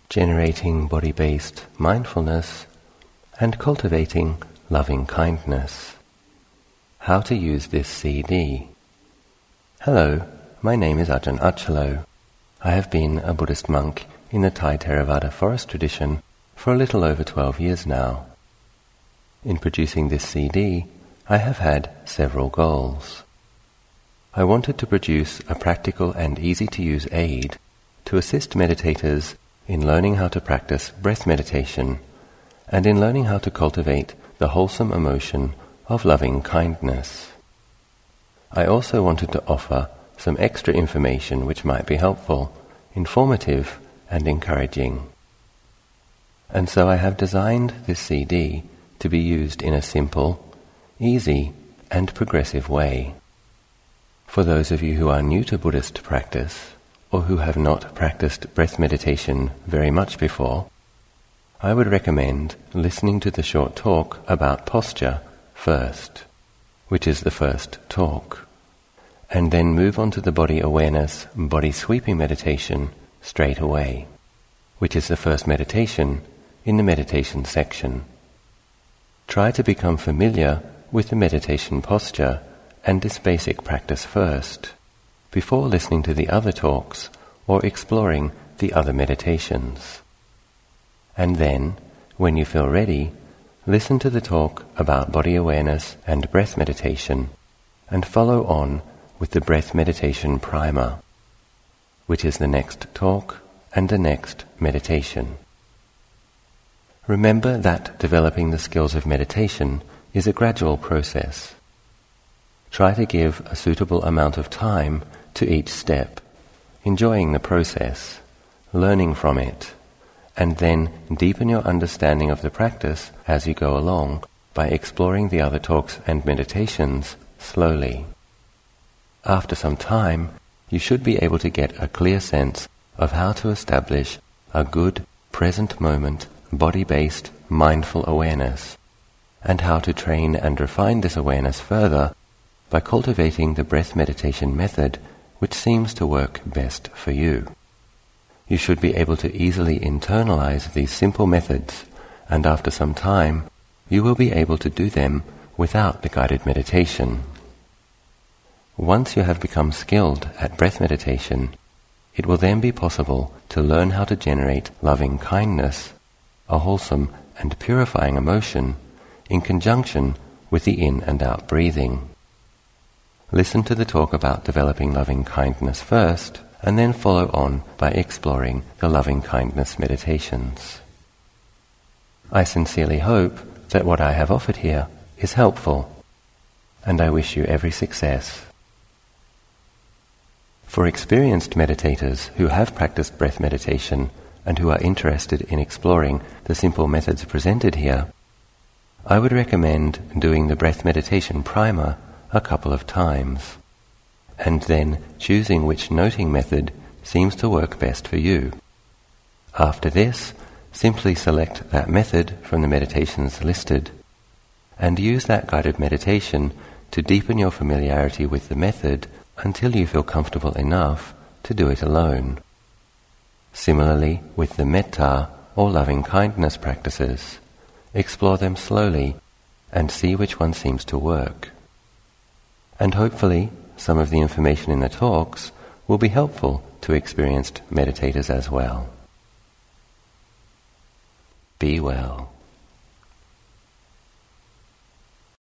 generating body-based mindfulness, and cultivating loving kindness. How to use this CD. Hello, my name is Ajahn Achalo. I have been a Buddhist monk in the Thai Theravada forest tradition for a little over 12 years now. In producing this CD, I have had several goals. I wanted to produce a practical and easy-to-use aid to assist meditators in learning how to practice breath meditation and in learning how to cultivate the wholesome emotion of loving kindness. I also wanted to offer some extra information which might be helpful, informative, and encouraging. And so I have designed this CD to be used in a simple, easy, and progressive way. For those of you who are new to Buddhist practice, or who have not practiced breath meditation very much before, I would recommend listening to the short talk about posture first, which is the first talk, and then move on to the body awareness, body sweeping meditation straight away, which is the first meditation in the meditation section. Try to become familiar with the meditation posture and this basic practice first, before listening to the other talks or exploring the other meditations. And then, when you feel ready, listen to the talk about body awareness and breath meditation and follow on with the breath meditation primer, which is the next talk and the next meditation. Remember that developing the skills of meditation is a gradual process. Try to give a suitable amount of time to each step, enjoying the process, learning from it, and then deepen your understanding of the practice as you go along by exploring the other talks and meditations slowly. After some time, you should be able to get a clear sense of how to establish a good, present moment, body-based, mindful awareness, and how to train and refine this awareness further by cultivating the breath meditation method which seems to work best for you. You should be able to easily internalize these simple methods, and after some time, you will be able to do them without the guided meditation. Once you have become skilled at breath meditation, it will then be possible to learn how to generate loving kindness, a wholesome and purifying emotion, in conjunction with the in and out breathing. Listen to the talk about developing loving kindness first, and then follow on by exploring the loving kindness meditations. I sincerely hope that what I have offered here is helpful, and I wish you every success. For experienced meditators who have practiced breath meditation and who are interested in exploring the simple methods presented here, I would recommend doing the breath meditation primer a couple of times, and then choosing which noting method seems to work best for you. After this, simply select that method from the meditations listed, and use that guided meditation to deepen your familiarity with the method until you feel comfortable enough to do it alone. Similarly, with the metta or loving kindness practices, explore them slowly and see which one seems to work. And hopefully, some of the information in the talks will be helpful to experienced meditators as well. Be well.